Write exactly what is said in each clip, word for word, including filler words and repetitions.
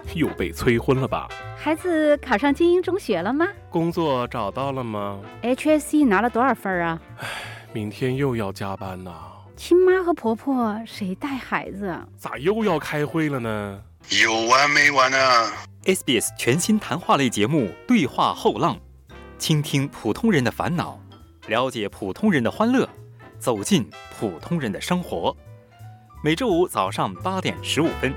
又被催婚了吧？ 孩子考上精英中学了吗？ 工作找到了吗？ H S C 拿了多少分啊？ 明天又要加班呐。 亲妈和婆婆谁带孩子啊？ 咋又要开会了呢？ 有完没完啊？ S B S 全新谈话类节目《对话后浪》，倾听普通人的烦恼，了解普通人的欢乐，走进普通人的生活。每周五早上八点十五分。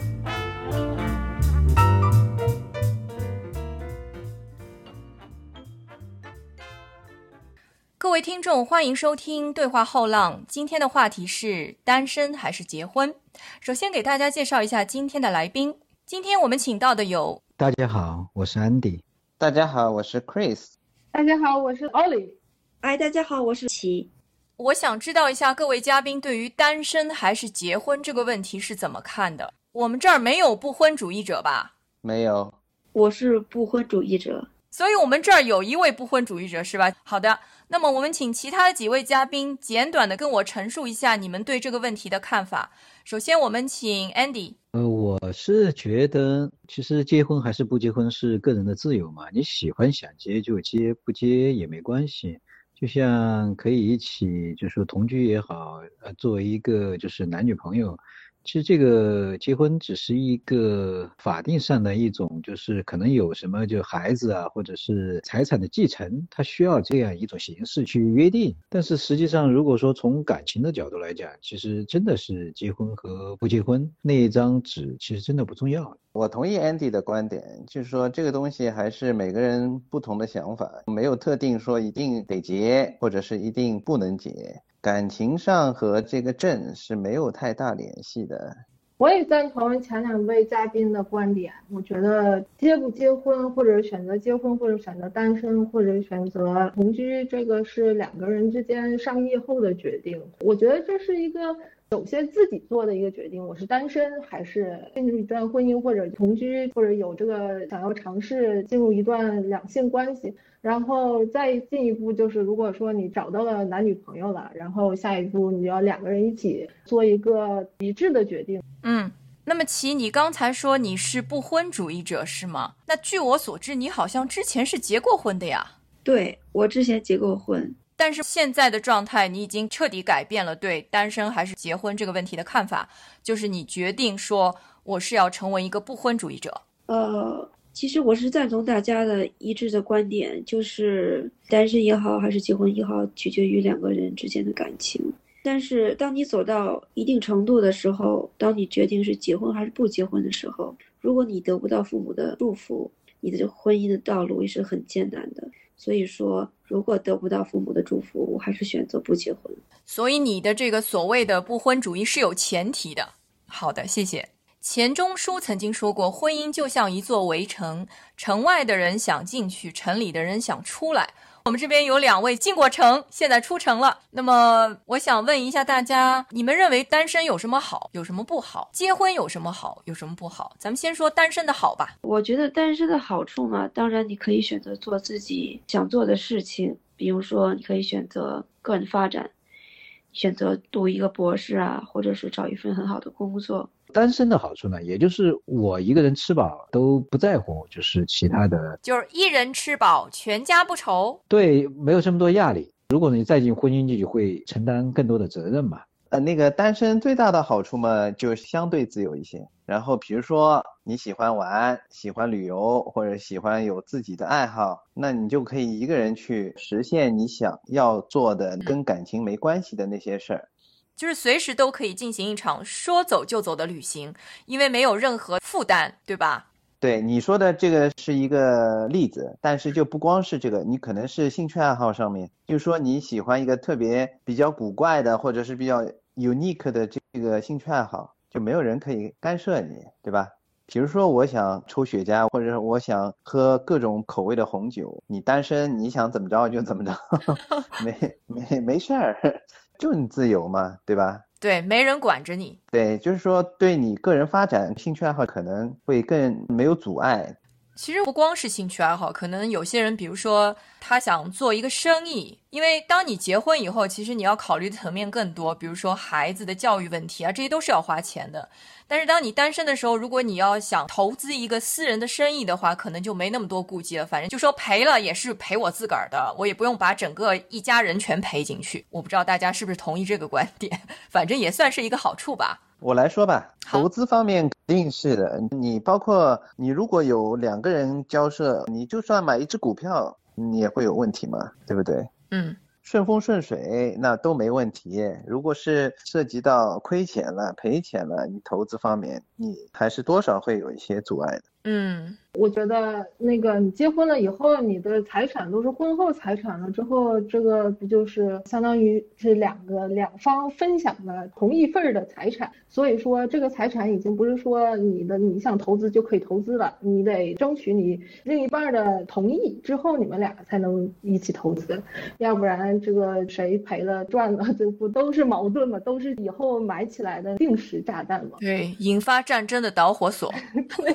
各位听众，欢迎收听对话后浪。今天的话题是单身还是结婚。首先给大家介绍一下今天的来宾。今天我们请到的有， 大家好，我是 Andy。 大家好，我是 Chris。 大家好，我是 Ollie。 哎，大家好，我是齐。 我想知道一下各位嘉宾对于单身还是结婚这个问题是怎么看的。我们这儿没有不婚主义者吧？ 没有。 我是不婚主义者。 所以我们这儿有一位不婚主义者是吧？好的，那么我们请其他的几位嘉宾简短的跟我陈述一下你们对这个问题的看法。首先我们请 Andy。 呃，我是觉得其实结婚还是不结婚是个人的自由嘛，你喜欢想结就结，不结也没关系。就像可以一起就是说同居也好，呃，作为一个就是男女朋友，其实这个结婚只是一个法定上的一种，就是可能有什么就孩子啊，或者是财产的继承，它需要这样一种形式去约定。但是实际上如果说从感情的角度来讲，其实真的是结婚和不结婚那一张纸其实真的不重要。 我同意 Andy 的观点，就是说这个东西还是每个人不同的想法，没有特定说一定得结或者是一定不能结，感情上和这个证是没有太大联系的。 我也赞同前两位嘉宾的观点，我觉得结不结婚，或者选择结婚，或者选择单身，或者选择同居，这个是两个人之间商议后的决定。我觉得这是一个首先自己做的一个决定，我是单身还是进入一段婚姻，或者同居，或者有这个想要尝试进入一段两性关系。然后再进一步就是如果说你找到了男女朋友了，然后下一步你要两个人一起做一个一致的决定。 嗯，那么齐，你刚才说你是不婚主义者是吗？那据我所知你好像之前是结过婚的呀？ 对，我之前结过婚。 但是现在的状态你已经彻底改变了对单身还是结婚这个问题的看法，就是你决定说我是要成为一个不婚主义者。 呃，其实我是赞同大家的一致的观点，就是单身也好还是结婚也好，取决于两个人之间的感情。但是当你走到一定程度的时候，当你决定是结婚还是不结婚的时候，如果你得不到父母的祝福，你的婚姻的道路也是很艰难的。所以说如果得不到父母的祝福，我还是选择不结婚。 所以你的这个所谓的不婚主义是有前提的。好的，谢谢。钱钟书曾经说过，婚姻就像一座围城，城外的人想进去，城里的人想出来。我们这边有两位进过城，现在出城了。那么我想问一下大家，你们认为单身有什么好，有什么不好？结婚有什么好，有什么不好？咱们先说单身的好吧。 我觉得单身的好处嘛，当然你可以选择做自己想做的事情，比如说你可以选择个人发展，选择读一个博士啊，或者是找一份很好的工作。 单身的好处呢，也就是我一个人吃饱都不在乎，就是其他的， 就是一人吃饱全家不愁。 对，没有这么多压力。如果你再进婚姻，你就会承担更多的责任嘛。 呃，那个单身最大的好处嘛，就相对自由一些。然后比如说你喜欢玩，喜欢旅游，或者喜欢有自己的爱好，那你就可以一个人去实现你想要做的跟感情没关系的那些事儿。 就是随时都可以进行一场说走就走的旅行，因为没有任何负担，对吧？ 对，你说的这个是一个例子，但是就不光是这个，你可能是兴趣爱好上面，就是说你喜欢一个特别比较古怪的或者是比较 unique 的这个兴趣爱好，就没有人可以干涉你，对吧？比如说我想抽雪茄，或者是我想喝各种口味的红酒，你单身你想怎么着就怎么着没没没事儿，就你自由嘛，对吧？ 对，没人管着你。 对，就是说对你个人发展兴趣爱好可能会更没有阻碍。 其实不光是兴趣爱好，可能有些人比如说他想做一个生意，因为当你结婚以后，其实你要考虑的层面更多，比如说孩子的教育问题啊，这些都是要花钱的。但是当你单身的时候，如果你要想投资一个私人的生意的话，可能就没那么多顾忌了，反正就说赔了也是赔我自个儿的，我也不用把整个一家人全赔进去。我不知道大家是不是同意这个观点，反正也算是一个好处吧。 我来说吧，投资方面肯定是的。你包括你如果有两个人交涉，你就算买一只股票，你也会有问题嘛，对不对？ 嗯， 顺风顺水那都没问题。如果是涉及到亏钱了、赔钱了，你投资方面你还是多少会有一些阻碍的。 嗯， 我觉得那个你结婚了以后，你的财产都是婚后财产了之后，这个不就是相当于是两个两方分享的同一份的财产，所以说这个财产已经不是说你的你想投资就可以投资了，你得争取你另一半的同意之后，你们俩才能一起投资，要不然这个谁赔了赚了，这不都是矛盾吗？都是以后埋起来的定时炸弹吗？ 对，引发战争的导火索。 对。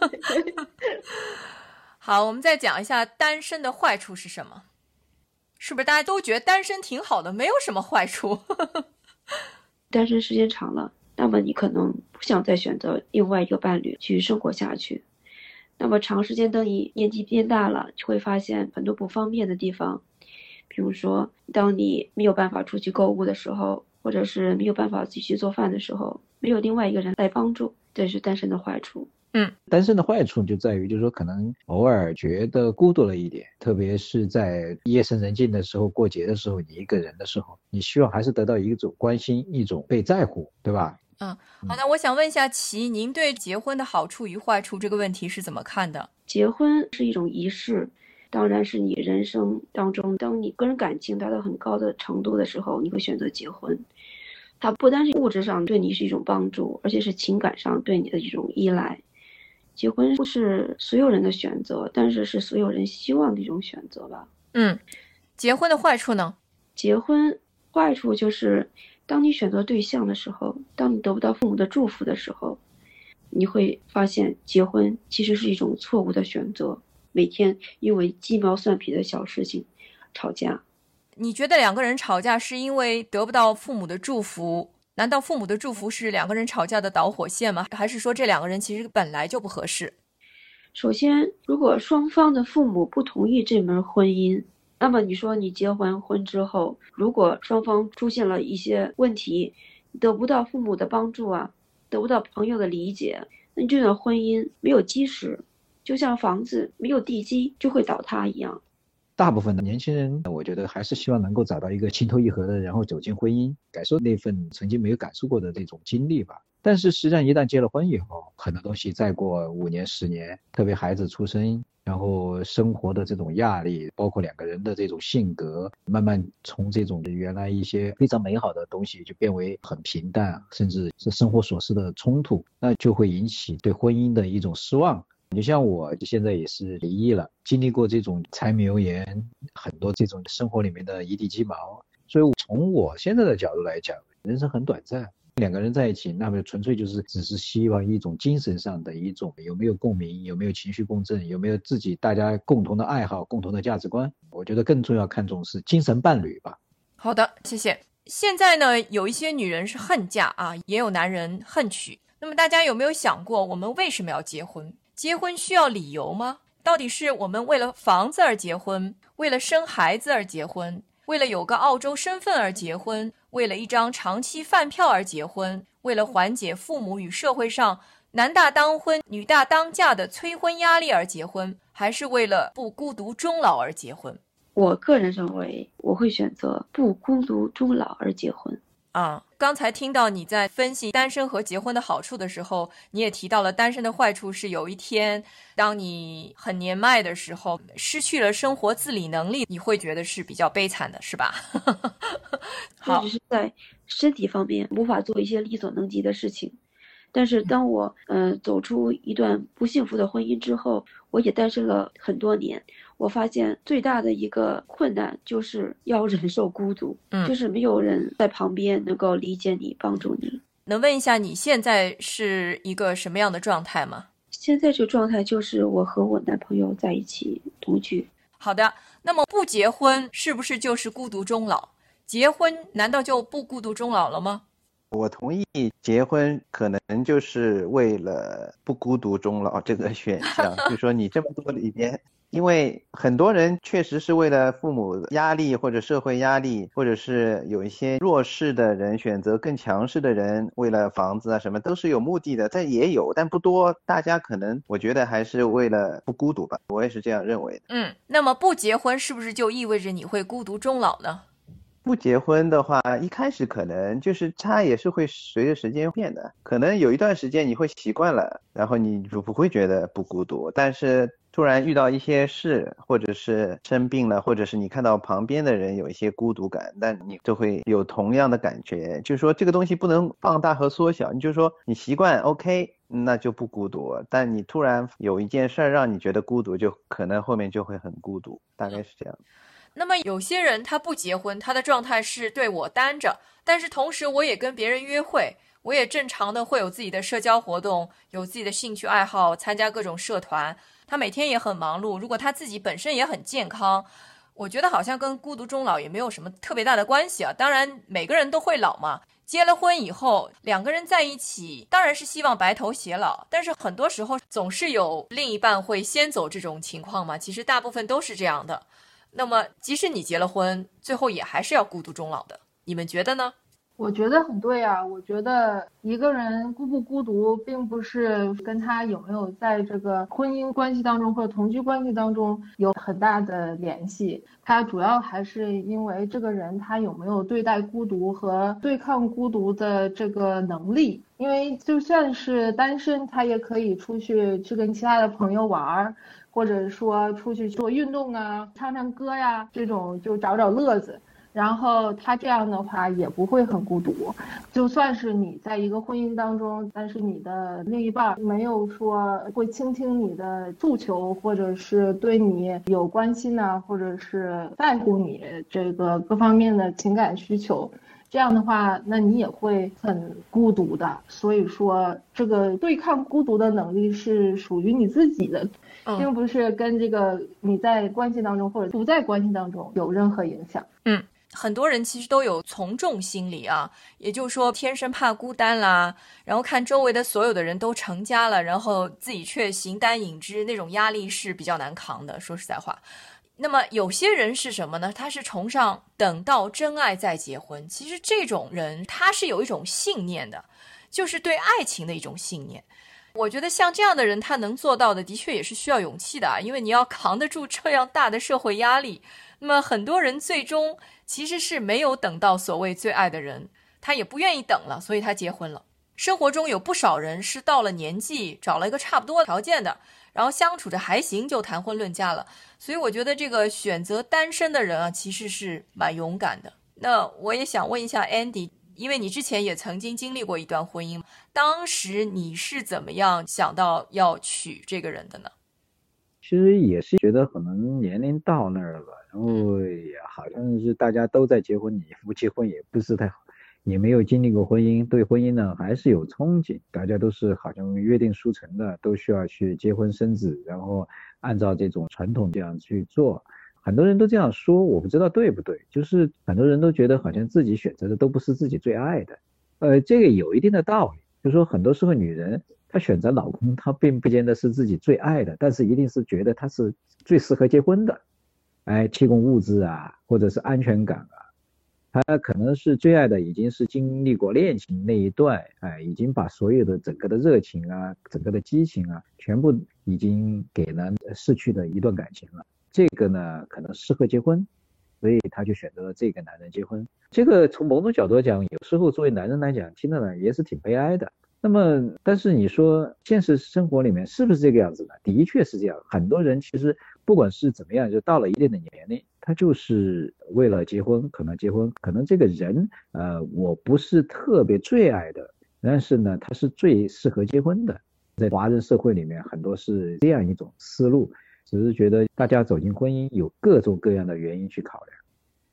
好，我们再讲一下单身的坏处是什么？是不是大家都觉得单身挺好的，没有什么坏处？ 单身时间长了，那么你可能不想再选择另外一个伴侣去生活下去。那么长时间等你年纪变大了，就会发现很多不方便的地方，比如说当你没有办法出去购物的时候，或者是没有办法自己去做饭的时候，没有另外一个人来帮助，这是单身的坏处。 嗯， 单身的坏处就在于，就是说可能偶尔觉得孤独了一点，特别是在夜深人静的时候、过节的时候，你一个人的时候，你希望还是得到一种关心、一种被在乎，对吧？ 嗯，好的，我想问一下齐，您对结婚的好处与坏处这个问题是怎么看的？ 结婚是一种仪式，当然是你人生当中，当你个人感情达到很高的程度的时候，你会选择结婚。它不单是物质上对你是一种帮助，而且是情感上对你的一种依赖。结婚不是所有人的选择，但是是所有人希望的一种选择吧。 嗯，结婚的坏处呢？ 结婚坏处就是当你选择对象的时候，当你得不到父母的祝福的时候，你会发现结婚其实是一种错误的选择，每天因为鸡毛蒜皮的小事情吵架。 你觉得两个人吵架是因为得不到父母的祝福？难道父母的祝福是两个人吵架的导火线吗？还是说这两个人其实本来就不合适？ 首先，如果双方的父母不同意这门婚姻，那么你说你结完婚之后，如果双方出现了一些问题，得不到父母的帮助啊，得不到朋友的理解，那这段婚姻没有基石，就像房子没有地基就会倒塌一样。 大部分的年轻人，我觉得还是希望能够找到一个情投意合的，然后走进婚姻，感受那份曾经没有感受过的那种经历吧。但是实际上一旦结了婚以后，很多东西再过五年十年，特别孩子出生，然后生活的这种压力，包括两个人的这种性格，慢慢从这种原来一些非常美好的东西就变为很平淡，甚至是生活琐事的冲突，那就会引起对婚姻的一种失望。就像我现在也是离异了，经历过这种柴米油盐，很多这种生活里面的一地鸡毛，所以从我现在的角度来讲，人生很短暂，两个人在一起，那么纯粹就是只是希望一种精神上的一种有没有共鸣，有没有情绪共振，有没有自己大家共同的爱好、共同的价值观。我觉得更重要看重是精神伴侣吧。 好的，谢谢。现在呢，有一些女人是恨嫁啊，也有男人恨娶。那么大家有没有想过，我们为什么要结婚？结婚需要理由吗？到底是我们为了房子而结婚，为了生孩子而结婚，为了有个澳洲身份而结婚，为了一张长期饭票而结婚，为了缓解父母与社会上男大当婚女大当嫁的催婚压力而结婚，还是为了不孤独终老而结婚？ 我个人认为我会选择不孤独终老而结婚。 啊，刚才听到你在分析单身和结婚的好处的时候，你也提到了单身的坏处是有一天当你很年迈的时候失去了生活自理能力，你会觉得是比较悲惨的，是吧？ 好，只是在身体方面无法做一些力所能及的事情，但是当我呃走出一段不幸福的婚姻之后，我也单身了很多年，我发现最大的一个困难就是要忍受孤独，嗯，就是没有人在旁边能够理解你、帮助你。 能问一下你现在是一个什么样的状态吗？ 现在这个状态就是我和我男朋友在一起同居。 好的，那么不结婚是不是就是孤独终老？结婚难道就不孤独终老了吗？ 我同意，结婚可能就是为了不孤独终老这个选项。就说你这么多里边，因为很多人确实是为了父母压力或者社会压力，或者是有一些弱势的人选择更强势的人，为了房子啊什么都是有目的的，但也有，但不多。大家可能我觉得还是为了不孤独吧，我也是这样认为的。 嗯，那么不结婚是不是就意味着你会孤独终老呢？ 不结婚的话，一开始可能就是它也是会随着时间变的，可能有一段时间你会习惯了，然后你就不会觉得不孤独，但是突然遇到一些事，或者是生病了，或者是你看到旁边的人有一些孤独感，但你就会有同样的感觉。就是说这个东西不能放大和缩小，你就说你习惯 OK， 那就不孤独，但你突然有一件事让你觉得孤独，就可能后面就会很孤独，大概是这样。 那么有些人他不结婚，他的状态是对我单着，但是同时我也跟别人约会，我也正常的会有自己的社交活动，有自己的兴趣爱好，参加各种社团，他每天也很忙碌。如果他自己本身也很健康，我觉得好像跟孤独终老也没有什么特别大的关系啊。当然每个人都会老嘛，结了婚以后两个人在一起当然是希望白头偕老，但是很多时候总是有另一半会先走这种情况嘛，其实大部分都是这样的。那么即使你结了婚，最后也还是要孤独终老的，你们觉得呢？ 我觉得很对啊，我觉得一个人孤不孤独并不是跟他有没有在这个婚姻关系当中或者同居关系当中有很大的联系，他主要还是因为这个人他有没有对待孤独和对抗孤独的这个能力。因为就算是单身，他也可以出去去跟其他的朋友玩，或者说出去做运动啊，唱唱歌呀，这种就找找乐子。然后他这样的话也不会很孤独，就算是你在一个婚姻当中，但是你的另一半没有说会倾听你的诉求，或者是对你有关心啊，或者是在乎你这个各方面的情感需求，这样的话那你也会很孤独的。所以说这个对抗孤独的能力是属于你自己的，并不是跟这个你在关系当中或者不在关系当中有任何影响。 嗯，很多人其实都有从众心理啊，也就是说天生怕孤单啦，然后看周围的所有的人都成家了，然后自己却形单影只，那种压力是比较难扛的，说实在话。那么有些人是什么呢？他是崇尚等到真爱再结婚。其实这种人他是有一种信念的，就是对爱情的一种信念。我觉得像这样的人他能做到的的确也是需要勇气的啊，因为你要扛得住这样大的社会压力。那么很多人最终其实是没有等到所谓最爱的人，他也不愿意等了，所以他结婚了。生活中有不少人是到了年纪找了一个差不多条件的，然后相处着还行就谈婚论嫁了。所以我觉得这个选择单身的人啊，其实是蛮勇敢的。那我也想问一下 Andy， 因为你之前也曾经经历过一段婚姻，当时你是怎么样想到要娶这个人的呢？ 其实也是觉得可能年龄到那儿了，然后也好像是大家都在结婚，你不结婚也不是太好，也没有经历过婚姻，对婚姻呢还是有憧憬，大家都是好像约定俗成的，都需要去结婚生子，然后按照这种传统这样去做。很多人都这样说，我不知道对不对，就是很多人都觉得好像自己选择的都不是自己最爱的。呃，这个有一定的道理，就是说很多时候女人她选择老公，她并不见得是自己最爱的，但是一定是觉得他是最适合结婚的，哎，提供物质啊，或者是安全感啊，他可能是最爱的，已经是经历过恋情那一段，哎，已经把所有的整个的热情啊，整个的激情啊，全部已经给了逝去的一段感情了。这个呢，可能适合结婚，所以他就选择了这个男人结婚。这个从某种角度讲，有时候作为男人来讲，听着呢也是挺悲哀的。那么，但是你说现实生活里面是不是这个样子呢？的确是这样。很多人其实不管是怎么样，就到了一定的年龄，他就是为了结婚，可能结婚，可能这个人，呃，我不是特别最爱的，但是呢，他是最适合结婚的。在华人社会里面，很多是这样一种思路，只是觉得大家走进婚姻有各种各样的原因去考量。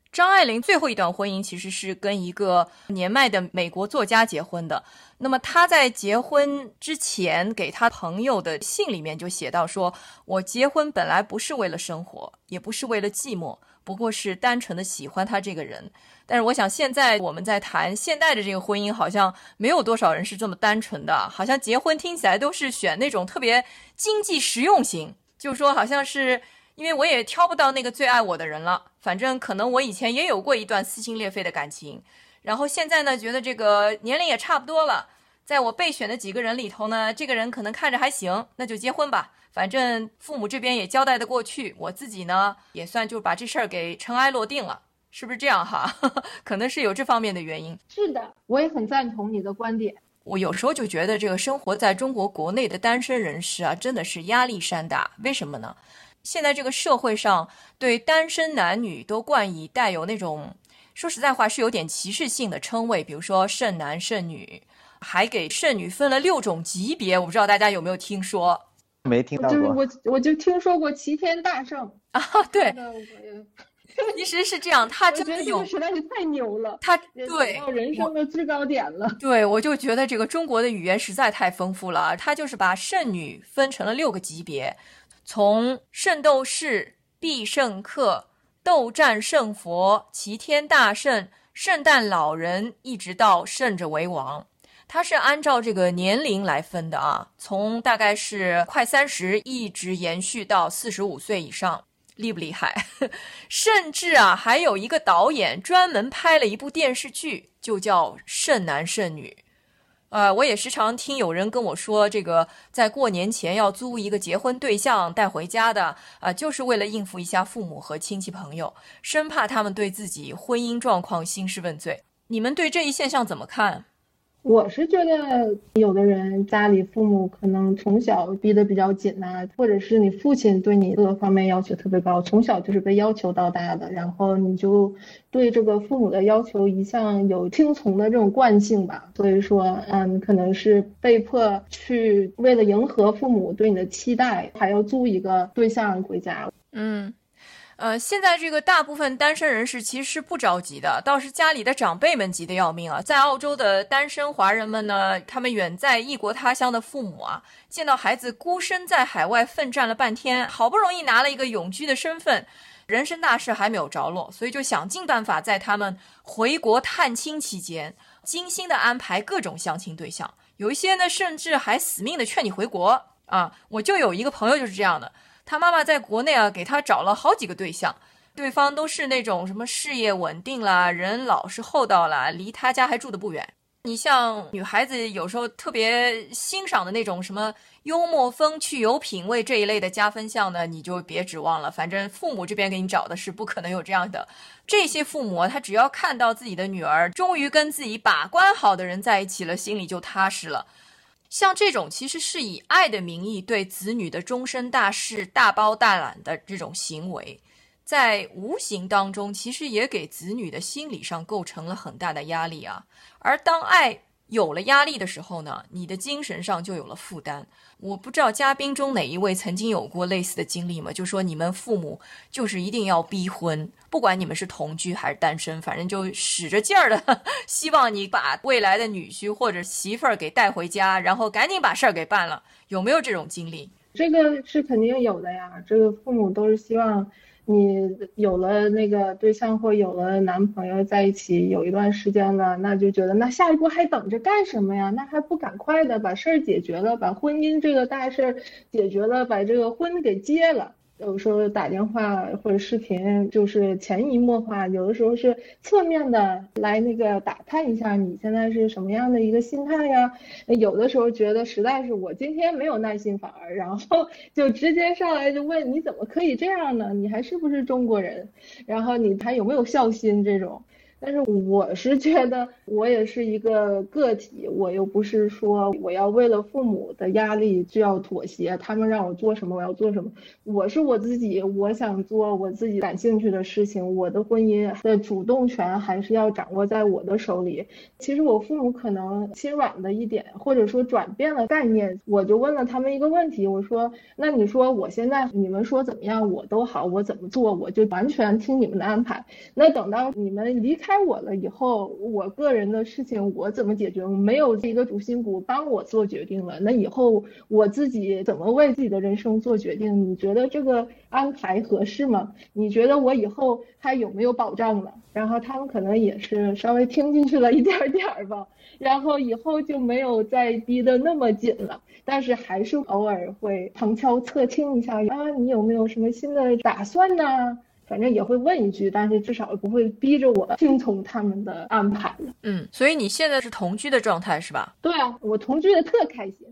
张爱玲最后一段婚姻其实是跟一个年迈的美国作家结婚的。那么她在结婚之前给她朋友的信里面就写到说，我结婚本来不是为了生活，也不是为了寂寞，不过是单纯的喜欢他这个人。但是我想现在我们在谈现代的这个婚姻，好像没有多少人是这么单纯的，好像结婚听起来都是选那种特别经济实用型，就是说好像是因为我也挑不到那个最爱我的人了，反正可能我以前也有过一段撕心裂肺的感情，然后现在呢觉得这个年龄也差不多了，在我备选的几个人里头呢，这个人可能看着还行，那就结婚吧，反正父母这边也交代得过去，我自己呢也算就把这事儿给尘埃落定了，是不是这样哈？可能是有这方面的原因。 是的，我也很赞同你的观点。 我有时候就觉得这个生活在中国国内的单身人士啊，真的是压力山大。为什么呢？现在这个社会上对单身男女都冠以带有那种说实在话是有点歧视性的称谓，比如说剩男剩女，还给剩女分了六种级别，我不知道大家有没有听说？ 没听到过。 就是我我就听说过齐天大圣啊，对，其实是这样，他真的有， 我觉得这个实在是太牛了， 他对人生的制高点了。 对，我就觉得这个中国的语言实在太丰富了，他就是把剩女分成了六个级别，从圣斗士、必胜客、斗战胜佛、齐天大圣、圣诞老人，一直到胜者为王。它是按照这个年龄来分的啊，从大概是快三十一直延续到四十五岁以上，厉不厉害？甚至啊，还有一个导演专门拍了一部电视剧，就叫《剩男剩女》。呃，我也时常听有人跟我说，这个在过年前要租一个结婚对象带回家的，啊、呃，就是为了应付一下父母和亲戚朋友，生怕他们对自己婚姻状况兴师问罪。你们对这一现象怎么看？ 我是觉得有的人家里父母可能从小逼得比较紧呐、啊，或者是你父亲对你各个方面要求特别高，从小就是被要求到大的，然后你就对这个父母的要求一向有听从的这种惯性吧，所以说嗯，可能是被迫去为了迎合父母对你的期待，还要租一个对象回家。 嗯。呃，现在这个大部分单身人士其实是不着急的，倒是家里的长辈们急得要命啊。在澳洲的单身华人们呢，他们远在异国他乡的父母啊，见到孩子孤身在海外奋战了半天，好不容易拿了一个永居的身份，人生大事还没有着落，所以就想尽办法在他们回国探亲期间，精心的安排各种相亲对象。有一些呢，甚至还死命的劝你回国啊。我就有一个朋友就是这样的。他妈妈在国内啊，给他找了好几个对象，对方都是那种什么事业稳定啦，人老实厚道啦，离他家还住得不远。你像女孩子有时候特别欣赏的那种什么幽默风趣有品味这一类的加分项呢，你就别指望了，反正父母这边给你找的是不可能有这样的。这些父母他只要看到自己的女儿终于跟自己把关好的人在一起了，心里就踏实了。像这种其实是以爱的名义对子女的终身大事大包大揽的这种行为，在无形当中其实也给子女的心理上构成了很大的压力啊。而当爱有了压力的时候呢，你的精神上就有了负担。我不知道嘉宾中哪一位曾经有过类似的经历吗？就说你们父母就是一定要逼婚，不管你们是同居还是单身，反正就使着劲儿的希望你把未来的女婿或者媳妇儿给带回家，然后赶紧把事儿给办了。有没有这种经历？ 这个是肯定有的呀，这个父母都是希望你有了那个对象或有了男朋友在一起有一段时间了，那就觉得那下一步还等着干什么呀？那还不赶快的把事儿解决了，把婚姻这个大事儿解决了，把这个婚给结了。有时候打电话或者视频就是潜移默化，有的时候是侧面的来那个打探一下你现在是什么样的一个心态呀。有的时候觉得实在是我今天没有耐心反而，然后就直接上来就问你怎么可以这样呢？你还是不是中国人？然后你还有没有孝心这种。 但是我是觉得我也是一个个体，我又不是说我要为了父母的压力就要妥协，他们让我做什么我要做什么。我是我自己，我想做我自己感兴趣的事情，我的婚姻的主动权还是要掌握在我的手里。其实我父母可能心软的一点，或者说转变了概念，我就问了他们一个问题，我说那你说我现在你们说怎么样我都好，我怎么做我就完全听你们的安排，那等到你们离开我了以后，我个人的事情我怎么解决？我没有一个主心骨帮我做决定了，那以后我自己怎么为自己的人生做决定？你觉得这个安排合适吗？你觉得我以后还有没有保障了？然后他们可能也是稍微听进去了一点点吧，然后以后就没有再逼得那么紧了，但是还是偶尔会旁敲侧听一下啊，你有没有什么新的打算呢？反正也会问一句，但是至少不会逼着我听从他们的安排了。 嗯，所以你现在是同居的状态是吧？ 对啊，我同居的特开心。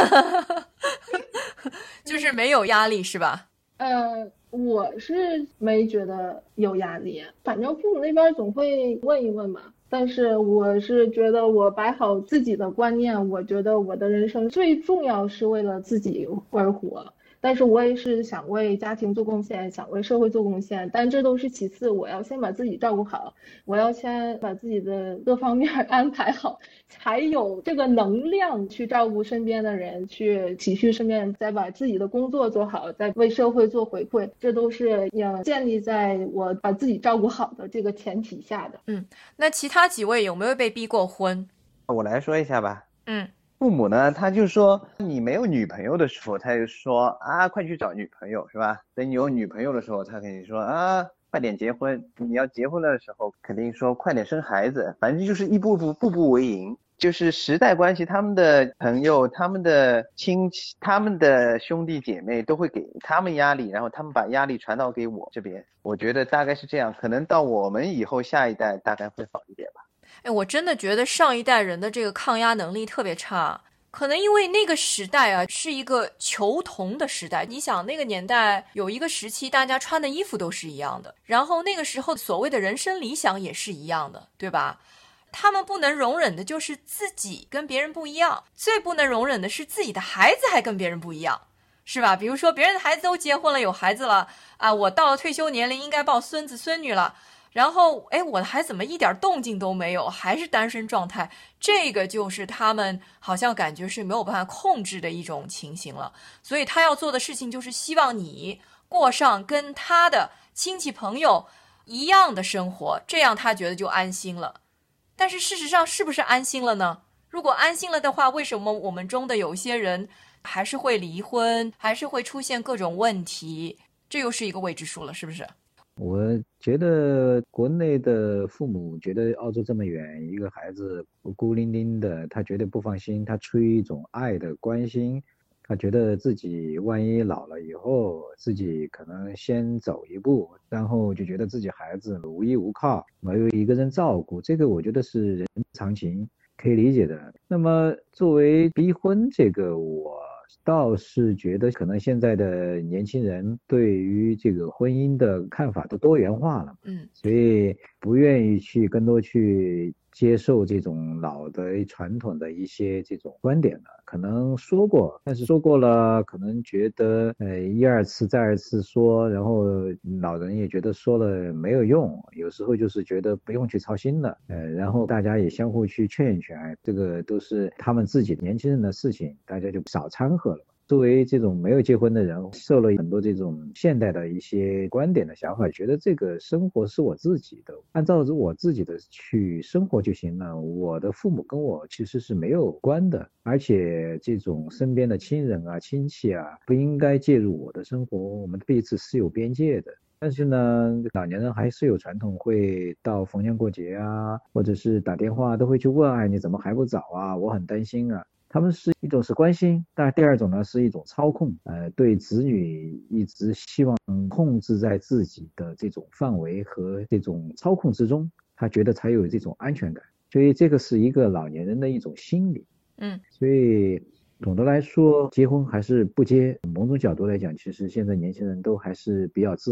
就是没有压力是吧？ 呃，我是没觉得有压力，反正父母那边总会问一问嘛。但是我是觉得我摆好自己的观念，我觉得我的人生最重要是为了自己而活。但是我也是想为家庭做贡献，想为社会做贡献，但这都是其次，我要先把自己照顾好，我要先把自己的各方面安排好，才有这个能量去照顾身边的人，去体恤身边人，再把自己的工作做好，再为社会做回馈，这都是要建立在我把自己照顾好的这个前提下的。 嗯，那其他几位有没有被逼过婚？ 我来说一下吧。 嗯。 父母呢，他就说你没有女朋友的时候，他就说啊，快去找女朋友，是吧？等你有女朋友的时候，他跟你说啊，快点结婚。你要结婚的时候，肯定说快点生孩子。反正就是一步步步步为营，就是时代关系，他们的朋友、他们的亲戚、他们的兄弟姐妹都会给他们压力，然后他们把压力传导给我这边。我觉得大概是这样，可能到我们以后下一代大概会好一点吧。 哎，我真的觉得上一代人的这个抗压能力特别差，可能因为那个时代啊是一个求同的时代。你想那个年代有一个时期，大家穿的衣服都是一样的，然后那个时候所谓的人生理想也是一样的，对吧？他们不能容忍的就是自己跟别人不一样，最不能容忍的是自己的孩子还跟别人不一样，是吧？比如说别人的孩子都结婚了有孩子了啊，我到了退休年龄应该抱孙子孙女了，然后哎，我的孩子怎么一点动静都没有，还是单身状态，这个就是他们好像感觉是没有办法控制的一种情形了。所以他要做的事情就是希望你过上跟他的亲戚朋友一样的生活，这样他觉得就安心了。但是事实上是不是安心了呢？如果安心了的话，为什么我们中的有一些人还是会离婚，还是会出现各种问题？这又是一个未知数了，是不是？ 我觉得国内的父母觉得澳洲这么远，一个孩子孤零零的，他绝对不放心，他出于一种爱的关心，他觉得自己万一老了以后，自己可能先走一步，然后就觉得自己孩子无依无靠，没有一个人照顾，这个我觉得是人之常情，可以理解的。那么作为逼婚这个，我倒是觉得可能现在的年轻人对于这个婚姻的看法都多元化了， 嗯， 所以不愿意去更多去接受这种老的传统的一些这种观点了。可能说过，但是说过了，可能觉得呃一二次再二次说，然后老人也觉得说了没有用，有时候就是觉得不用去操心了，呃，然后大家也相互去劝一劝，这个都是他们自己年轻人的事情，大家就少掺和了。作为这种没有结婚的人，受了很多这种现代的一些观点的想法，觉得这个生活是我自己的，按照我自己的去生活就行了，我的父母跟我其实是没有关的，而且这种身边的亲人啊亲戚啊不应该介入我的生活，我们彼此是有边界的。但是呢，老年人还是有传统，会到逢年过节啊，或者是打电话都会去问，哎，你怎么还不早啊，我很担心啊。他们是一种是关心，但第二种呢是一种操控，呃，对子女一直希望控制在自己的这种范围和这种操控之中，他觉得才有这种安全感，所以这个是一个老年人的一种心理。 嗯， 所以总的来说，结婚还是不结，某种角度来讲，其实现在年轻人都还是比较自我了。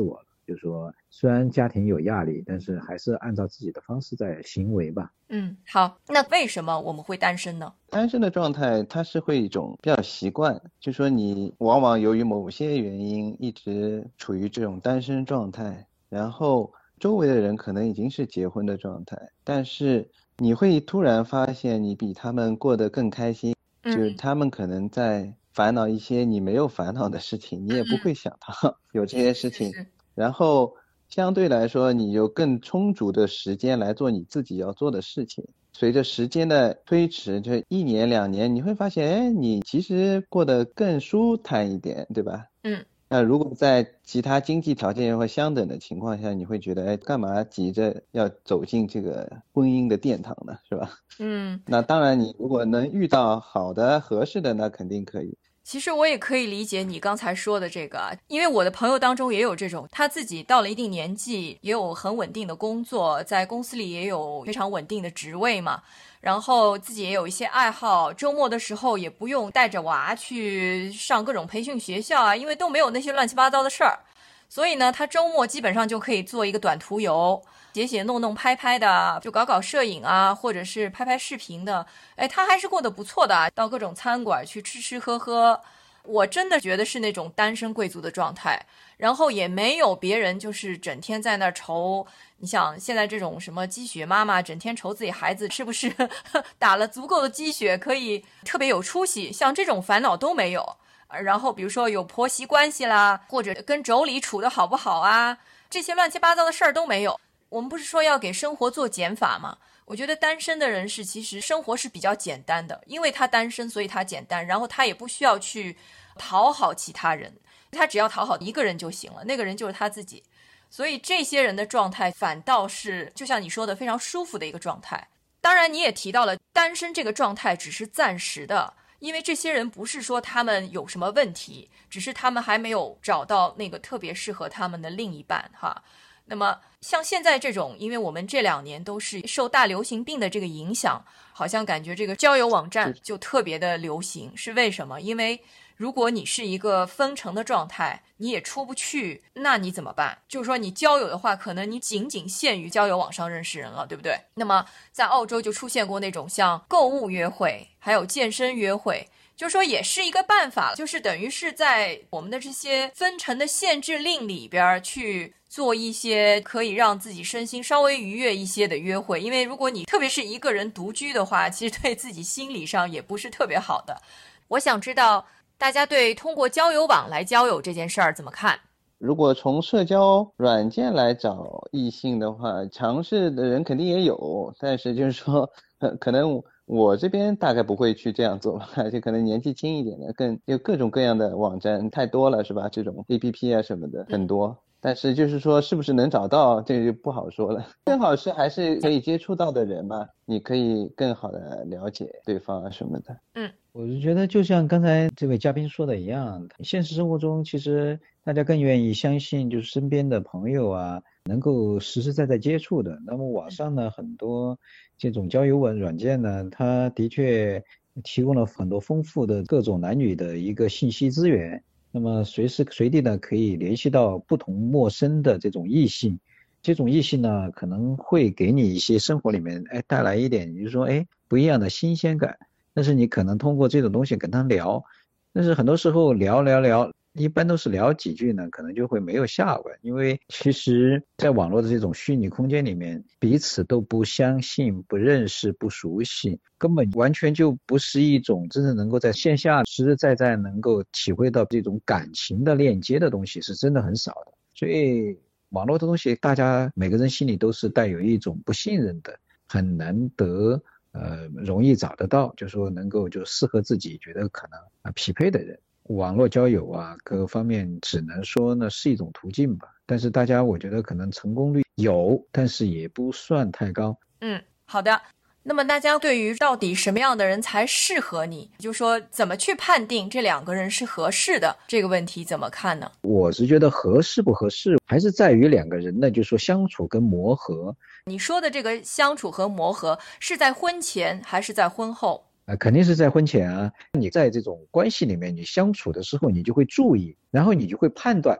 就是说虽然家庭有压力，但是还是按照自己的方式在行为吧。 嗯，好，那为什么我们会单身呢？ 单身的状态它是会一种比较习惯，就说你往往由于某些原因一直处于这种单身状态，然后周围的人可能已经是结婚的状态，但是你会突然发现你比他们过得更开心，就是他们可能在烦恼一些你没有烦恼的事情，你也不会想到有这些事情，然后相对来说你有更充足的时间来做你自己要做的事情。随着时间的推迟，就一年两年，你会发现，哎，你其实过得更舒坦一点，对吧？ 嗯。 那如果在其他经济条件或相等的情况下，你会觉得，哎，干嘛急着要走进这个婚姻的殿堂呢？是吧？ 嗯。 那当然，你如果能遇到好的、合适的，那肯定可以。 其实我也可以理解你刚才说的这个，因为我的朋友当中也有这种，他自己到了一定年纪，也有很稳定的工作，在公司里也有非常稳定的职位嘛，然后自己也有一些爱好，周末的时候也不用带着娃去上各种培训学校啊，因为都没有那些乱七八糟的事儿，所以呢，他周末基本上就可以做一个短途游，写写弄弄拍拍的，就搞搞摄影啊，或者是拍拍视频的，哎，他还是过得不错的，到各种餐馆去吃吃喝喝。我真的觉得是那种单身贵族的状态，然后也没有别人就是整天在那愁，你想现在这种什么积雪妈妈整天愁自己孩子是不是打了足够的积雪可以特别有出息，像这种烦恼都没有。然后比如说有婆媳关系啦，或者跟妯娌处得好不好啊，这些乱七八糟的事儿都没有。我们不是说要给生活做减法吗？我觉得单身的人是其实生活是比较简单的，因为他单身所以他简单，然后他也不需要去讨好其他人，他只要讨好一个人就行了，那个人就是他自己。所以这些人的状态反倒是就像你说的非常舒服的一个状态。当然你也提到了单身这个状态只是暂时的，因为这些人不是说他们有什么问题，只是他们还没有找到那个特别适合他们的另一半哈。那么像现在这种，因为我们这两年都是受大流行病的这个影响，好像感觉这个交友网站就特别的流行，是为什么？因为如果你是一个封城的状态，你也出不去，那你怎么办？就是说你交友的话，可能你仅仅限于交友网上认识人了，对不对？那么在澳洲就出现过那种像购物约会，还有健身约会，就是说也是一个办法，就是等于是在我们的这些分城的限制令里边去做一些可以让自己身心稍微愉悦一些的约会。因为如果你特别是一个人独居的话，其实对自己心理上也不是特别好的。我想知道大家对通过交友网来交友这件事儿怎么看？ 如果从社交软件来找异性的话，尝试的人肯定也有，但是就是说可能我这边大概不会去这样做吧，就可能年纪轻一点的更有各种各样的网站太多了，是吧？这种 A P P 啊什么的很多，但是就是说是不是能找到，这个就不好说了。最好是还是可以接触到的人嘛，你可以更好的了解对方啊什么的。 嗯， 我是觉得就像刚才这位嘉宾说的一样，现实生活中其实大家更愿意相信就是身边的朋友啊能够实实在在接触的。那么网上呢很多这种交友网软件呢，它的确提供了很多丰富的各种男女的一个信息资源，那么随时随地呢可以联系到不同陌生的这种异性，这种异性呢可能会给你一些生活里面哎带来一点就是说哎不一样的新鲜感，但是你可能通过这种东西跟他聊，但是很多时候聊聊聊一般都是聊几句呢可能就会没有下文，因为其实在网络的这种虚拟空间里面彼此都不相信不认识不熟悉，根本完全就不是一种真正能够在线下实实在在能够体会到这种感情的链接的东西是真的很少的。所以网络的东西大家每个人心里都是带有一种不信任的，很难得呃容易找得到就是说能够就适合自己觉得可能啊匹配的人。网络交友啊各方面只能说呢是一种途径吧，但是大家我觉得可能成功率有，但是也不算太高。 嗯，好的。那么大家对于到底什么样的人才适合你，就是说怎么去判定这两个人是合适的这个问题怎么看呢？ 我是觉得合适不合适还是在于两个人的就是说相处跟磨合。 你说的这个相处和磨合是在婚前还是在婚后？ 呃，肯定是在婚前啊。你在这种关系里面你相处的时候你就会注意，然后你就会判断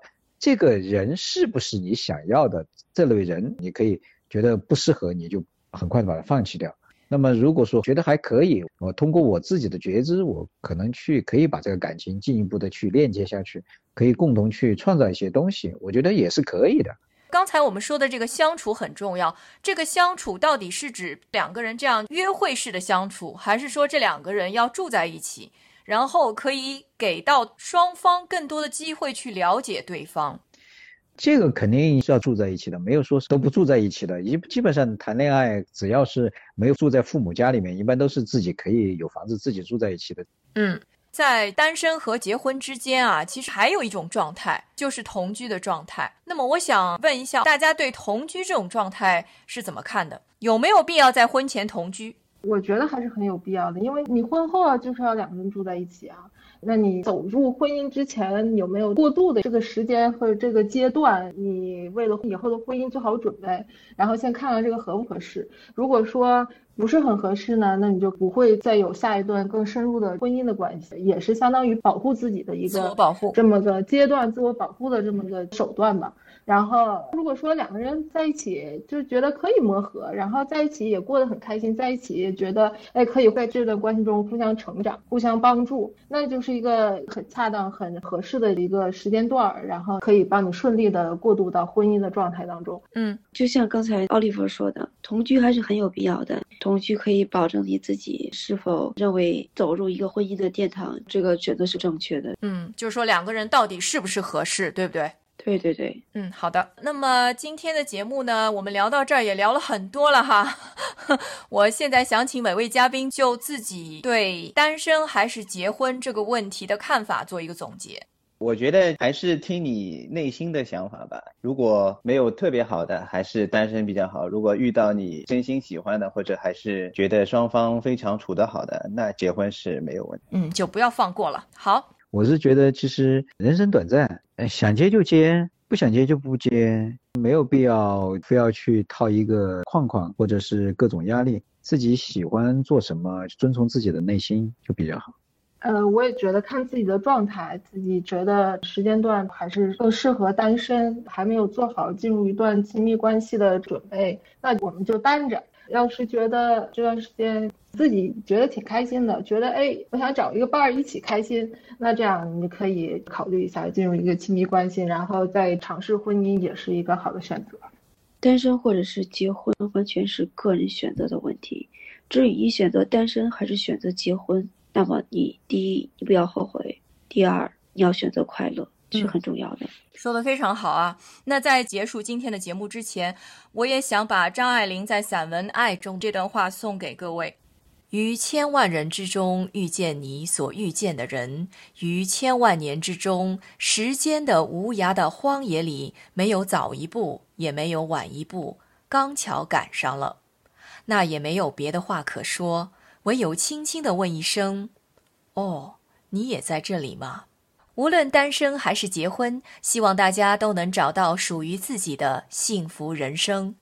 这个人是不是你想要的这类人，你可以觉得不适合，你就很快的把它放弃掉。那么如果说觉得还可以，我通过我自己的觉知，我可能去可以把这个感情进一步的去链接下去，可以共同去创造一些东西，我觉得也是可以的。 刚才我们说的这个相处很重要，这个相处到底是指两个人这样约会式的相处，还是说这两个人要住在一起，然后可以给到双方更多的机会去了解对方？ 这个肯定是要住在一起的，没有说都不住在一起的。一基本上谈恋爱，只要是没有住在父母家里面，一般都是自己可以有房子自己住在一起的。 嗯，在单身和结婚之间啊，其实还有一种状态，就是同居的状态。那么我想问一下，大家对同居这种状态是怎么看的？有没有必要在婚前同居？ 我觉得还是很有必要的，因为你婚后啊，就是要两个人住在一起啊。那你走入婚姻之前，有没有过渡的这个时间和这个阶段，你为了以后的婚姻做好准备，然后先看看这个合不合适。如果说不是很合适呢，那你就不会再有下一段更深入的婚姻的关系，也是相当于保护自己的一个自我保护这么个阶段，自我保护的这么个手段吧。然后如果说两个人在一起就觉得可以磨合，然后在一起也过得很开心，在一起也觉得哎可以在这段关系中互相成长，互相帮助，那就是一个很恰当很合适的一个时间段，然后可以帮你顺利的过渡到婚姻的状态当中。 嗯，就像刚才奥利弗说的，同居还是很有必要的。同居可以保证你自己是否认为走入一个婚姻的殿堂，这个选择是正确的。 嗯，就是说两个人到底是不是合适，对不对？ 对对对， 嗯，好的。那么今天的节目呢，我们聊到这儿也聊了很多了哈。我现在想请每位嘉宾就自己对单身还是结婚这个问题的看法做一个总结。 我觉得还是听你内心的想法吧。如果没有特别好的，还是单身比较好。如果遇到你真心喜欢的，或者还是觉得双方非常处得好的，那结婚是没有问题。 嗯，就不要放过了。好。 我是觉得其实人生短暂，想结就结，不想结就不结，没有必要非要去套一个框框或者是各种压力，自己喜欢做什么，遵从自己的内心就比较好。 呃，我也觉得看自己的状态，自己觉得时间段还是更适合单身，还没有做好进入一段亲密关系的准备，那我们就单着。要是觉得这段时间自己觉得挺开心的，觉得哎，我想找一个伴儿一起开心，那这样你可以考虑一下进入一个亲密关系，然后再尝试婚姻也是一个好的选择。 单身或者是结婚完全是个人选择的问题，至于你选择单身还是选择结婚，那么你第一你不要后悔，第二你要选择快乐，是很重要的。 嗯，说得非常好啊。那在结束今天的节目之前，我也想把张爱玲在散文《爱》中这段话送给各位。于千万人之中遇见你所遇见的人，于千万年之中，时间的无涯的荒野里，没有早一步，也没有晚一步，刚巧赶上了。那也没有别的话可说，唯有轻轻地问一声：哦，你也在这里吗？无论单身还是结婚，希望大家都能找到属于自己的幸福人生。